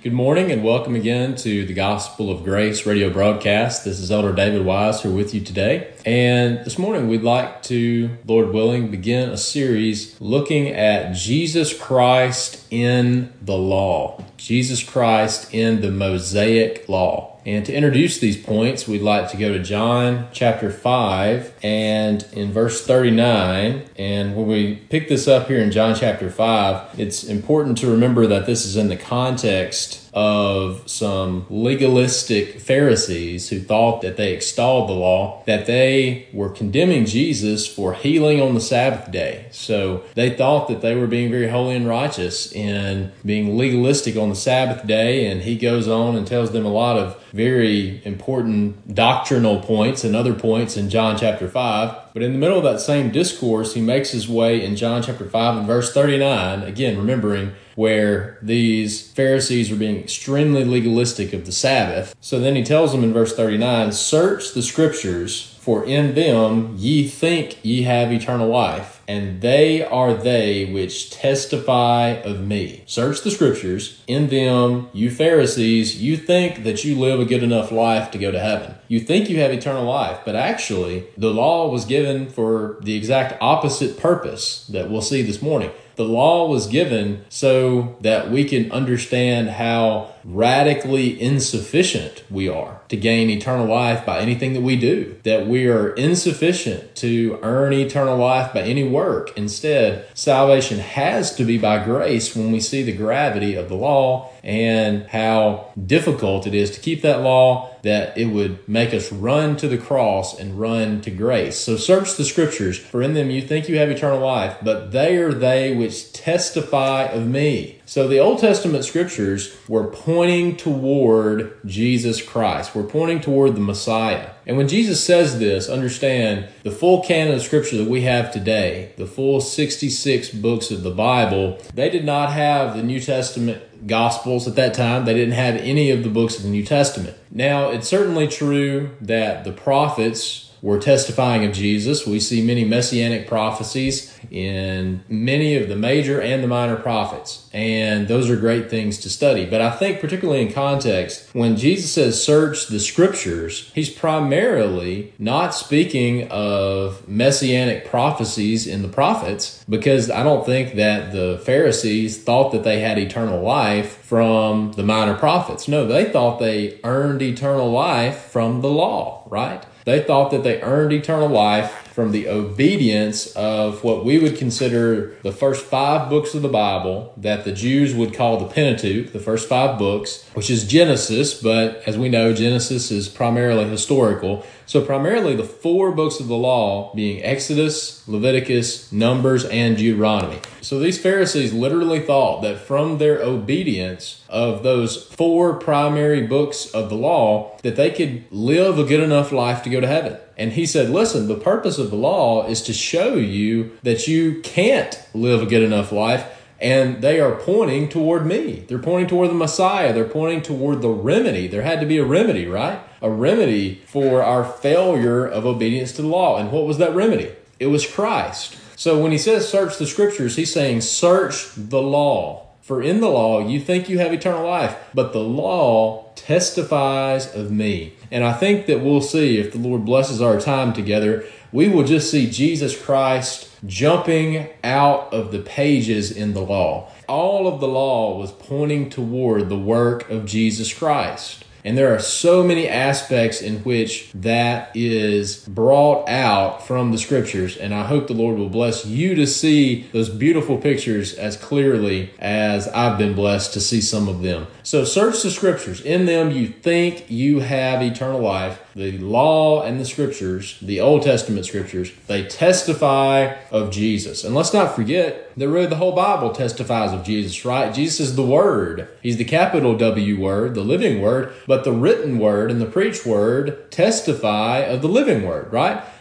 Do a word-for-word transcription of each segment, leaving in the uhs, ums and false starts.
Good morning and welcome again to the Gospel of Grace radio broadcast. This is Elder David Wise here with you today. And this morning we'd like to, Lord willing, begin a series looking at Jesus Christ in the law. Jesus Christ in the Mosaic law. And to introduce these points, we'd like to go to John chapter five and in verse thirty-nine. And when we pick this up here in John chapter five, it's important to remember that this is in the context of some legalistic Pharisees who thought that they extolled the law, that they were condemning Jesus for healing on the Sabbath day. So they thought that they were being very holy and righteous in being legalistic on the Sabbath day. And he goes on and tells them a lot of very important doctrinal points and other points in John chapter five. But in the middle of that same discourse, he makes his way in John chapter five and verse thirty-nine, again, remembering where these Pharisees are being extremely legalistic of the Sabbath. So then he tells them in verse thirty-nine, "Search the scriptures, for in them ye think ye have eternal life, and they are they which testify of me." Search the scriptures. In them, you Pharisees, you think that you live a good enough life to go to heaven. You think you have eternal life, but actually the law was given for the exact opposite purpose that we'll see this morning. The law was given so that we can understand how radically insufficient we are to gain eternal life by anything that we do, that we are insufficient to earn eternal life by any work. Instead, salvation has to be by grace when we see the gravity of the law and how difficult it is to keep that law, that it would make us run to the cross and run to grace. So search the scriptures, for in them you think you have eternal life, but they are they which testify of me. So the Old Testament scriptures were pointing toward Jesus Christ. We're pointing toward the Messiah. And when Jesus says this, understand the full canon of scripture that we have today, the full sixty-six books of the Bible, they did not have the New Testament Gospels at that time. They didn't have any of the books of the New Testament. Now, it's certainly true that the prophets were testifying of Jesus. We see many messianic prophecies in many of the major and the minor prophets, and those are great things to study. But I think particularly in context, when Jesus says search the scriptures, he's primarily not speaking of messianic prophecies in the prophets, because I don't think that the Pharisees thought that they had eternal life from the minor prophets. No, they thought they earned eternal life from the law, right? They thought that they earned eternal life from the obedience of what we would consider the first five books of the Bible that the Jews would call the Pentateuch, the first five books, which is Genesis, but as we know, Genesis is primarily historical. So primarily the four books of the law being Exodus, Leviticus, Numbers, and Deuteronomy. So these Pharisees literally thought that from their obedience of those four primary books of the law, that they could live a good enough life to go to heaven. And he said, listen, the purpose of the law is to show you that you can't live a good enough life. And they are pointing toward me. They're pointing toward the Messiah. They're pointing toward the remedy. There had to be a remedy, right? A remedy for our failure of obedience to the law. And what was that remedy? It was Christ. So when he says search the scriptures, he's saying search the law. For in the law, you think you have eternal life, but the law testifies of me. And I think that we'll see, if the Lord blesses our time together, we will just see Jesus Christ jumping out of the pages in the law. All of the law was pointing toward the work of Jesus Christ. And there are so many aspects in which that is brought out from the scriptures. And I hope the Lord will bless you to see those beautiful pictures as clearly as I've been blessed to see some of them. So search the scriptures. In them you think you have eternal life. The law and the scriptures, the Old Testament scriptures, they testify of Jesus. And let's not forget that really the whole Bible testifies of Jesus, right? Jesus is the Word. He's the capital W Word, the living Word, but the written Word and the preached Word testify of the living Word, right?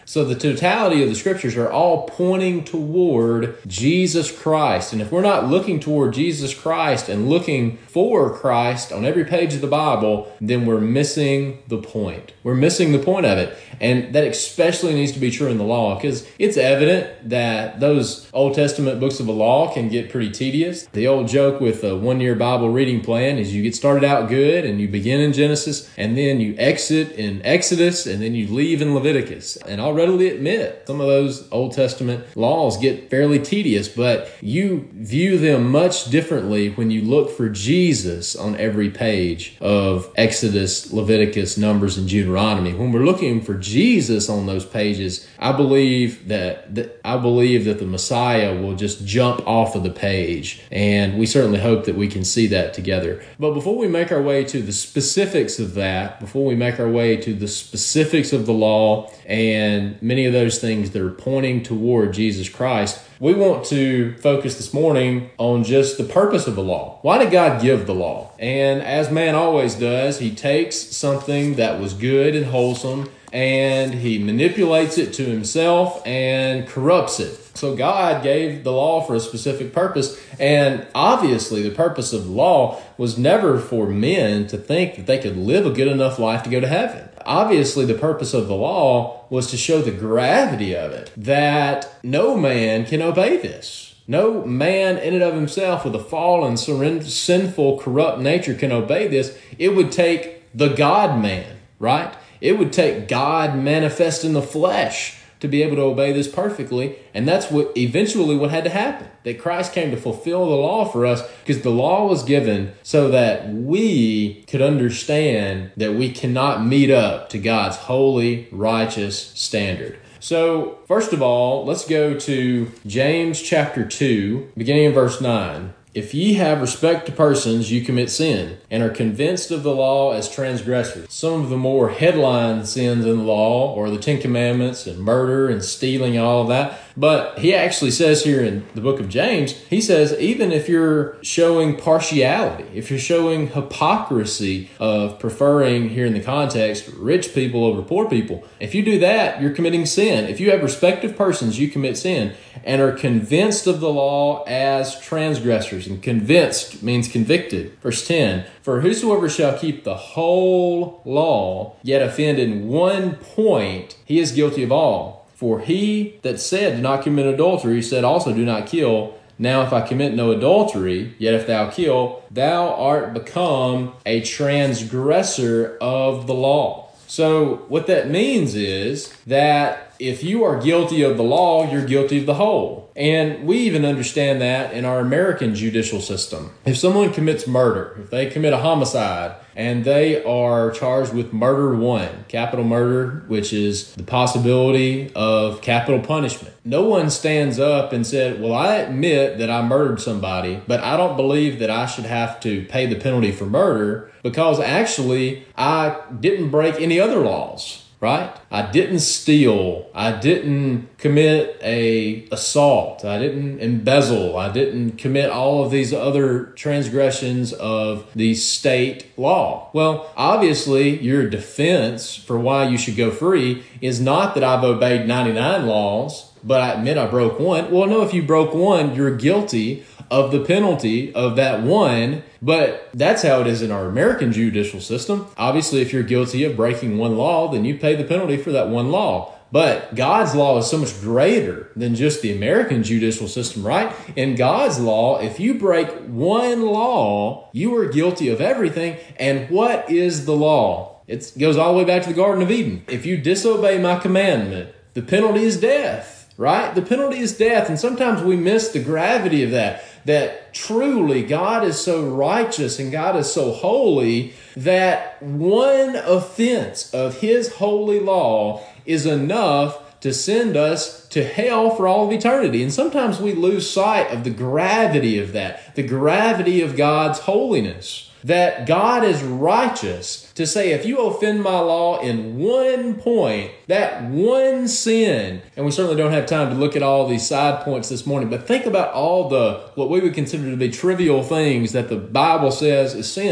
So the totality of the scriptures are all pointing toward Jesus Christ. And if we're not looking toward Jesus Christ and looking for Christ on every page of the Bible, then we're missing the point. We're missing the point of it. And that especially needs to be true in the law, because it's evident that those Old Testament books of the law can get pretty tedious. The old joke with a one-year Bible reading plan is you get started out good and you begin in Genesis, and then you exit in Exodus, and then you leave in Leviticus. And I'll readily admit some of those Old Testament laws get fairly tedious, but you view them much differently when you look for Jesus on every page of Exodus, Leviticus, Numbers, and Deuteronomy. When we're looking for Jesus on those pages, I believe that, that I believe that the Messiah will just jump off of the page, and we certainly hope that we can see that together. But before we make our way to the specifics of that, before we make our way to the specifics of the law and many of those things that are pointing toward Jesus Christ, we want to focus this morning on just the purpose of the law. Why did God give the law? And as man always does, he takes something that was good and wholesome and he manipulates it to himself and corrupts it. So God gave the law for a specific purpose, and obviously the purpose of the law was never for men to think that they could live a good enough life to go to heaven. Obviously the purpose of the law was to show the gravity of it, that no man can obey this. No man in and of himself with a fallen, sinful, corrupt nature can obey this. It would take the God-man, right? It would take God manifest in the flesh to be able to obey this perfectly. And that's what eventually what had to happen. That Christ came to fulfill the law for us, because the law was given so that we could understand that we cannot meet up to God's holy, righteous standard. So, first of all, let's go to James chapter two, beginning in verse nine. If ye have respect to persons, you commit sin, and are convinced of the law as transgressors. Some of the more headline sins in the law are the Ten Commandments and murder and stealing and all of that. But he actually says here in the book of James, he says, even if you're showing partiality, if you're showing hypocrisy of preferring, here in the context, rich people over poor people, if you do that, you're committing sin. If you have respect of persons, you commit sin, and are convinced of the law as transgressors. And convinced means convicted. Verse ten, for whosoever shall keep the whole law, yet offend in one point, he is guilty of all. For he that said, do not commit adultery, said also, do not kill. Now if I commit no adultery, yet if thou kill, thou art become a transgressor of the law. So what that means is that if you are guilty of the law, you're guilty of the whole. And we even understand that in our American judicial system. If someone commits murder, if they commit a homicide, and they are charged with murder one, capital murder, which is the possibility of capital punishment. No one stands up and said, well, I admit that I murdered somebody, but I don't believe that I should have to pay the penalty for murder, because actually I didn't break any other laws. Right? I didn't steal. I didn't commit a assault. I didn't embezzle. I didn't commit all of these other transgressions of the state law. Well, obviously, your defense for why you should go free is not that I've obeyed ninety-nine laws, but I admit I broke one. Well, no, if you broke one, you're guilty of the penalty of that one. But that's how it is in our American judicial system. Obviously, if you're guilty of breaking one law, then you pay the penalty for that one law. But God's law is so much greater than just the American judicial system, right? In God's law, if you break one law, you are guilty of everything. And what is the law? It goes all the way back to the Garden of Eden. If you disobey my commandment, the penalty is death, right? The penalty is death. And sometimes we miss the gravity of that. That truly God is so righteous and God is so holy that one offense of his holy law is enough to send us to hell for all of eternity. And sometimes we lose sight of the gravity of that, the gravity of God's holiness. That God is righteous to say, if you offend my law in one point, that one sin, and we certainly don't have time to look at all these side points this morning, but think about all the, what we would consider to be trivial things that the Bible says is sin.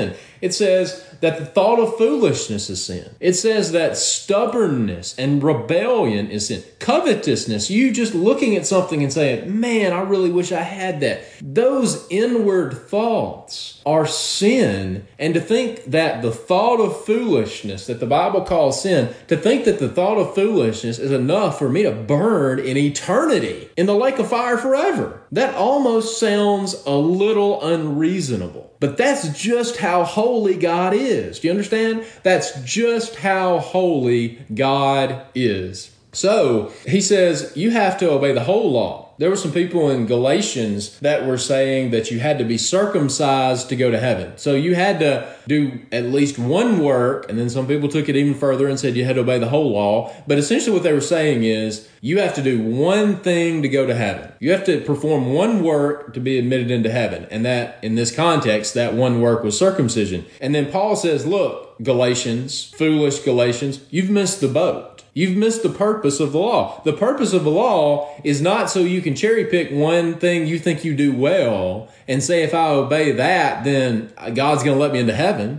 It says that the thought of foolishness is sin. It says that stubbornness and rebellion is sin. Covetousness, you just looking at something and saying, man, I really wish I had that. Those inward thoughts are sin. And to think that the thought of foolishness that the Bible calls sin, to think that the thought of foolishness is enough for me to burn in eternity in the lake of fire forever, that almost sounds a little unreasonable. But that's just how holy God is. Do you understand? That's just how holy God is. So he says you have to obey the whole law. There were some people in Galatians that were saying that you had to be circumcised to go to heaven. So you had to do at least one work, and then some people took it even further and said you had to obey the whole law. But essentially what they were saying is you have to do one thing to go to heaven. You have to perform one work to be admitted into heaven. And that, in this context, that one work was circumcision. And then Paul says, look, Galatians, foolish Galatians, you've missed the boat. You've missed the purpose of the law. The purpose of the law is not so you can cherry pick one thing you think you do well and say, if I obey that, then God's going to let me into heaven.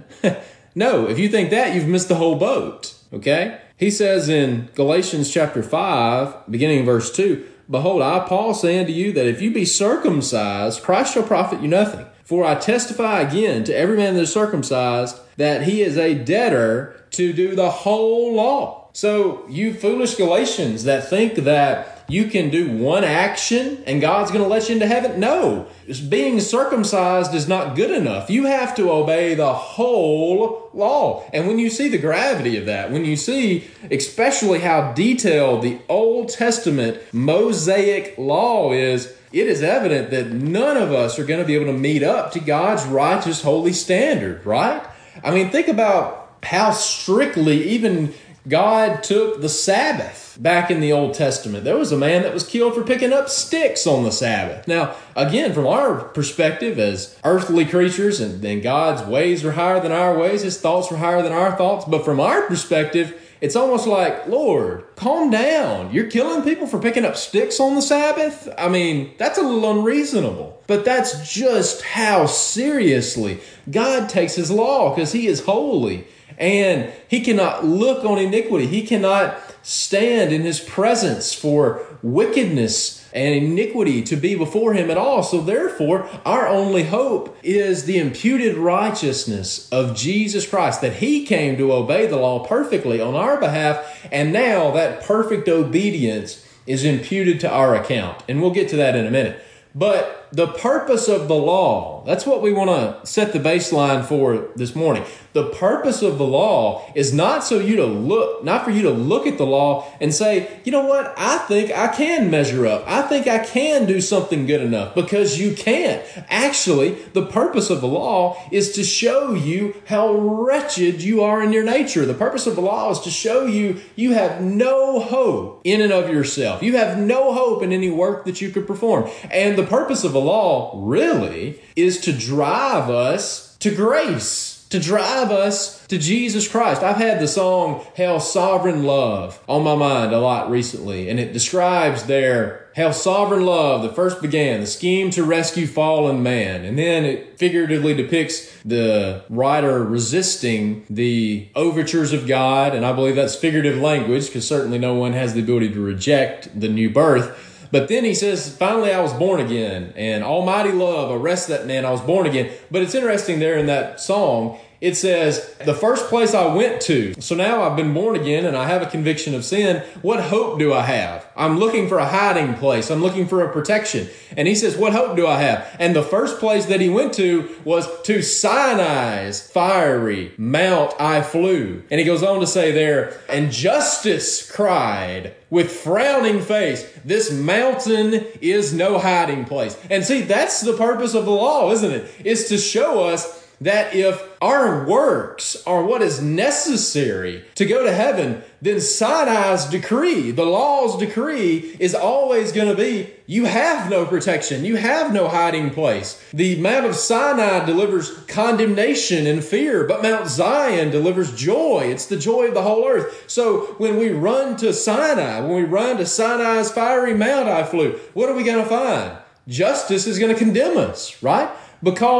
No, if you think that, you've missed the whole boat. Okay? He says in Galatians chapter five, beginning in verse two, behold, I, Paul, say unto you that if you be circumcised, Christ shall profit you nothing. For I testify again to every man that is circumcised that he is a debtor to do the whole law. So you foolish Galatians that think that you can do one action and God's going to let you into heaven. No, being circumcised is not good enough. You have to obey the whole law. And when you see the gravity of that, when you see especially how detailed the Old Testament Mosaic law is, it is evident that none of us are going to be able to meet up to God's righteous, holy standard, right? I mean, think about how strictly even God took the Sabbath back in the Old Testament. There was a man that was killed for picking up sticks on the Sabbath. Now, again, from our perspective as earthly creatures, and, and God's ways are higher than our ways, His thoughts are higher than our thoughts. But from our perspective, it's almost like, Lord, calm down. You're killing people for picking up sticks on the Sabbath? I mean, that's a little unreasonable. But that's just how seriously God takes His law, because He is holy. And He cannot look on iniquity. He cannot stand in His presence for wickedness and iniquity to be before Him at all. So therefore, our only hope is the imputed righteousness of Jesus Christ, that He came to obey the law perfectly on our behalf. And now that perfect obedience is imputed to our account. And we'll get to that in a minute. But the purpose of the law, that's what we want to set the baseline for this morning. The purpose of the law is not so you to look, not for you to look at the law and say, you know what, I think I can measure up. I think I can do something good enough, because you can't. Actually, the purpose of the law is to show you how wretched you are in your nature. The purpose of the law is to show you you have no hope in and of yourself. You have no hope in any work that you could perform. And the purpose of the law really is to drive us to grace, to drive us to Jesus Christ. I've had the song How Sovereign Love on my mind a lot recently, and it describes there how sovereign love that first began, the scheme to rescue fallen man. And then it figuratively depicts the writer resisting the overtures of God. And I believe that's figurative language, because certainly no one has the ability to reject the new birth. But then he says, finally, I was born again, and almighty love arrests that man. I was born again. But it's interesting there in that song, it says, the first place I went to. So now I've been born again and I have a conviction of sin. What hope do I have? I'm looking for a hiding place. I'm looking for a protection. And he says, what hope do I have? And the first place that he went to was to Sinai's fiery mount I flew. And he goes on to say there, and justice cried with frowning face, this mountain is no hiding place. And see, that's the purpose of the law, isn't it? It's to show us that if our works are what is necessary to go to heaven, then Sinai's decree, the law's decree, is always going to be, you have no protection. You have no hiding place. The Mount of Sinai delivers condemnation and fear, but Mount Zion delivers joy. It's the joy of the whole earth. So when we run to Sinai, when we run to Sinai's fiery mount I flew, what are we going to find? Justice is going to condemn us, right? Because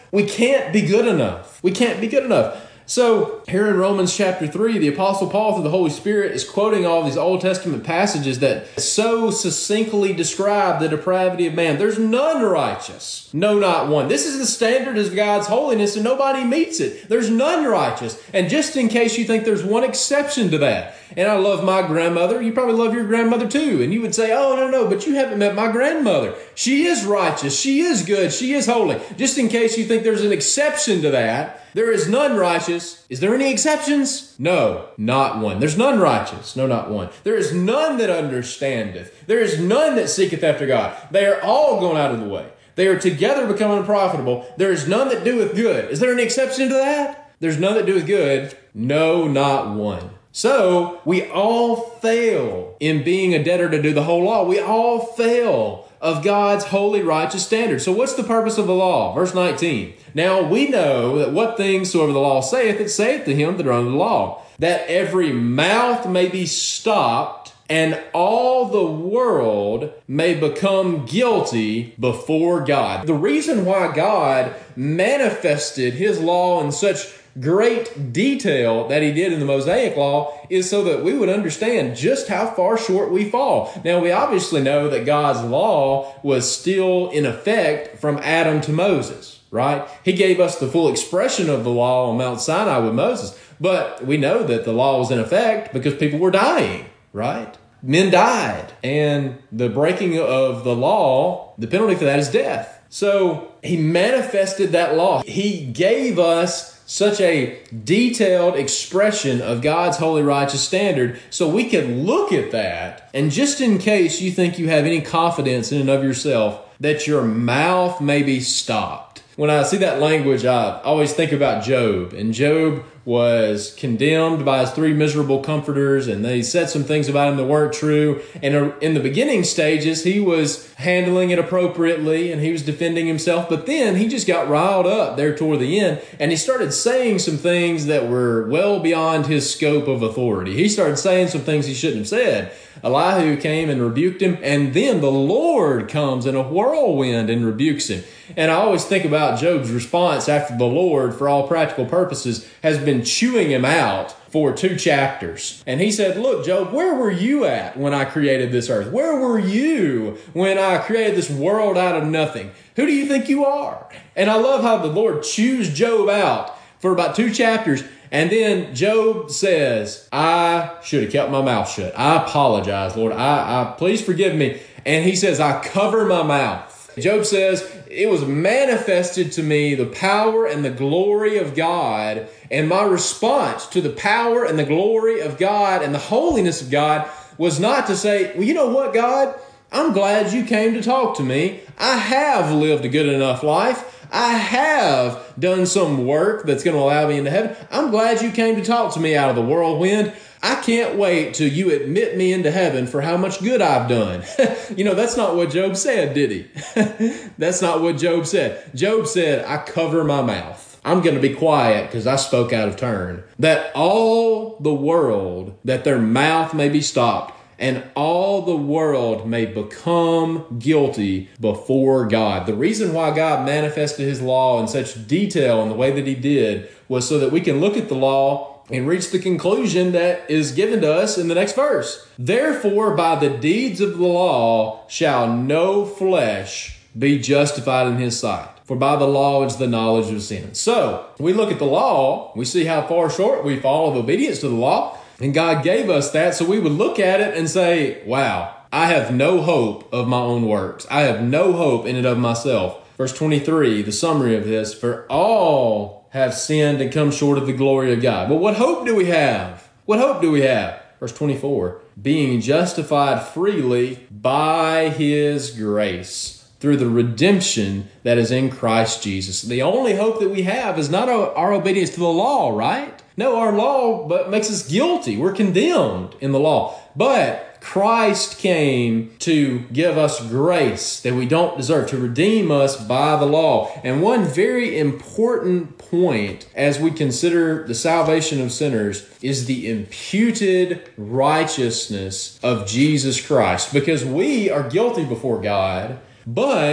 We can't be good enough. We can't be good enough. So here in Romans chapter three, the Apostle Paul through the Holy Spirit is quoting all these Old Testament passages that so succinctly describe the depravity of man. There's none righteous. No, not one. This is the standard of God's holiness and nobody meets it. There's none righteous. And just in case you think there's one exception to that, and I love my grandmother, you probably love your grandmother too. And you would say, oh, no, no, but you haven't met my grandmother. She is righteous. She is good. She is holy. Just in case you think there's an exception to that, there is none righteous. Is there any exceptions? No, not one. There's none righteous. No, not one. There is none that understandeth. There is none that seeketh after God. They are all gone out of the way. They are together become unprofitable. There is none that doeth good. Is there any exception to that? There's none that doeth good. No, not one. So we all fail in being a debtor to do the whole law. We all fail of God's holy, righteous standard. So what's the purpose of the law? Verse nineteen. Now we know that what things soever the law saith, it saith to him that are under the law, that every mouth may be stopped, and all the world may become guilty before God. The reason why God manifested his law in such great detail that he did in the Mosaic Law is so that we would understand just how far short we fall. Now, we obviously know that God's law was still in effect from Adam to Moses, right? He gave us the full expression of the law on Mount Sinai with Moses, but we know that the law was in effect because people were dying, right? Men died, and the breaking of the law, the penalty for that is death. So he manifested that law. He gave us such a detailed expression of God's holy, righteous standard so we can look at that. And just in case you think you have any confidence in and of yourself, that your mouth may be stopped. When I see that language, I always think about Job. And Job was condemned by his three miserable comforters, and they said some things about him that weren't true. And in the beginning stages, he was handling it appropriately, and he was defending himself. But then he just got riled up there toward the end, and he started saying some things that were well beyond his scope of authority. He started saying some things he shouldn't have said. Elihu came and rebuked him, and then the Lord comes in a whirlwind and rebukes him. And I always think about Job's response after the Lord, for all practical purposes, has been chewing him out for two chapters. And he said, look, Job, where were you at when I created this earth? Where were you when I created this world out of nothing? Who do you think you are? And I love how the Lord chews Job out for about two chapters. And then Job says, I should have kept my mouth shut. I apologize, Lord. I, I please forgive me. And he says, I cover my mouth. Job says, it was manifested to me the power and the glory of God. And my response to the power and the glory of God and the holiness of God was not to say, well, you know what, God? I'm glad you came to talk to me. I have lived a good enough life. I have done some work that's going to allow me into heaven. I'm glad you came to talk to me out of the whirlwind. I can't wait till you admit me into heaven for how much good I've done. You know, that's not what Job said, did he? That's not what Job said. Job said, I cover my mouth. I'm going to be quiet because I spoke out of turn. That all the world, that their mouth may be stopped, and all the world may become guilty before God. The reason why God manifested his law in such detail in the way that he did was so that we can look at the law and reach the conclusion that is given to us in the next verse. Therefore, by the deeds of the law shall no flesh be justified in his sight. For by the law is the knowledge of sin. So, we look at the law, we see how far short we fall of obedience to the law, and God gave us that so we would look at it and say, wow, I have no hope of my own works. I have no hope in and of myself. Verse twenty-three, the summary of this, for all have sinned and come short of the glory of God. But what hope do we have? What hope do we have? Verse twenty-four, being justified freely by his grace through the redemption that is in Christ Jesus. The only hope that we have is not our obedience to the law, right? No, our law but makes us guilty. We're condemned in the law. But Christ came to give us grace that we don't deserve, to redeem us by the law. And one very important point as we consider the salvation of sinners is the imputed righteousness of Jesus Christ. Because we are guilty before God, but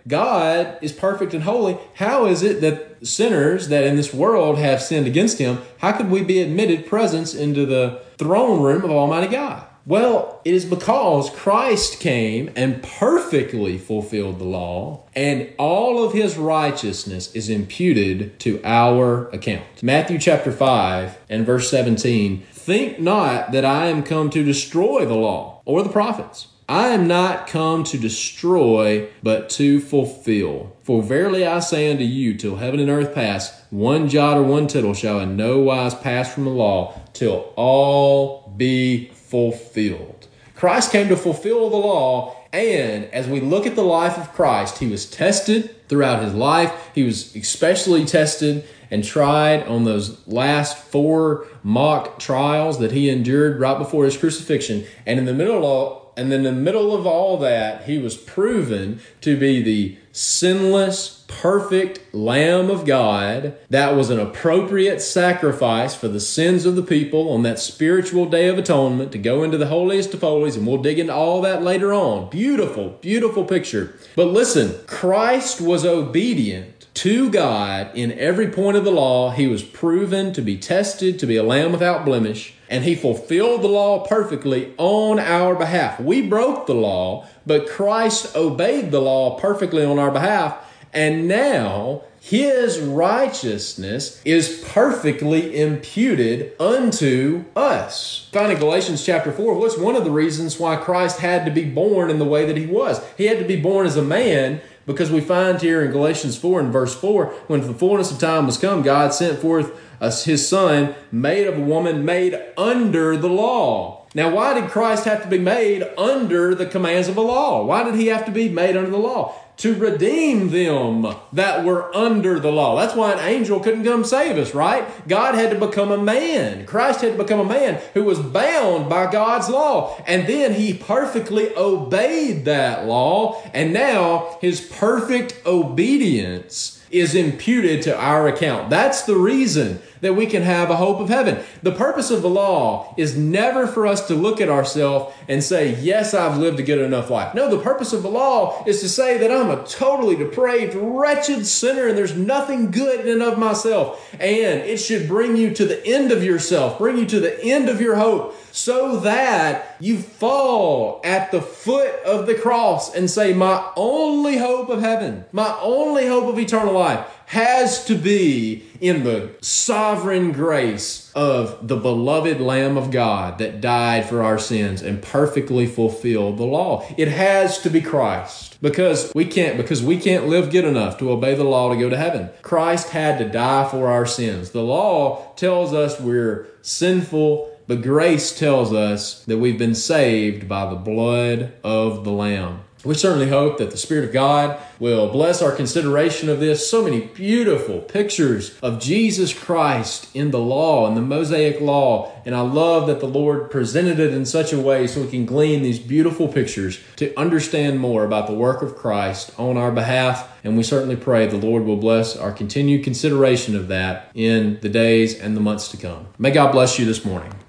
God is perfect and holy. How is it that sinners that in this world have sinned against him, how could we be admitted presence into the throne room of Almighty God? Well, it is because Christ came and perfectly fulfilled the law, and all of his righteousness is imputed to our account. Matthew chapter five and verse seventeen, think not that I am come to destroy the law or the prophets. I am not come to destroy, but to fulfill. For verily I say unto you, till heaven and earth pass, one jot or one tittle shall in no wise pass from the law, till all be fulfilled. Christ came to fulfill the law, and as we look at the life of Christ, he was tested throughout his life. He was especially tested and tried on those last four mock trials that he endured right before his crucifixion. And in the middle of And in the middle of all that, he was proven to be the sinless, perfect Lamb of God that was an appropriate sacrifice for the sins of the people on that spiritual day of atonement to go into the holiest of holies, and we'll dig into all that later on. Beautiful, beautiful picture. But listen, Christ was obedient to God in every point of the law. He was proven to be tested, to be a lamb without blemish, and he fulfilled the law perfectly on our behalf. We broke the law, but Christ obeyed the law perfectly on our behalf, and now his righteousness is perfectly imputed unto us. Found in Galatians chapter four, what's one of the reasons why Christ had to be born in the way that he was? He had to be born as a man, because we find here in Galatians four and verse four, when the fullness of time was come, God sent forth his son, made of a woman, made under the law. Now, why did Christ have to be made under the commands of the law? Why did he have to be made under the law? To redeem them that were under the law. That's why an angel couldn't come save us, right? God had to become a man. Christ had to become a man who was bound by God's law. And then he perfectly obeyed that law. And now his perfect obedience is imputed to our account. That's the reason that we can have a hope of heaven. The purpose of the law is never for us to look at ourselves and say, yes, I've lived a good enough life. No, the purpose of the law is to say that I'm a totally depraved, wretched sinner, and there's nothing good in and of myself. And it should bring you to the end of yourself, bring you to the end of your hope, so that you fall at the foot of the cross and say, my only hope of heaven, my only hope of eternal life has to be in the sovereign grace of the beloved Lamb of God that died for our sins and perfectly fulfilled the law. It has to be Christ, because we can't, because we can't live good enough to obey the law to go to heaven. Christ had to die for our sins. The law tells us we're sinful, but grace tells us that we've been saved by the blood of the Lamb. We certainly hope that the Spirit of God will bless our consideration of this. So many beautiful pictures of Jesus Christ in the law, in the Mosaic law. And I love that the Lord presented it in such a way so we can glean these beautiful pictures to understand more about the work of Christ on our behalf. And we certainly pray the Lord will bless our continued consideration of that in the days and the months to come. May God bless you this morning.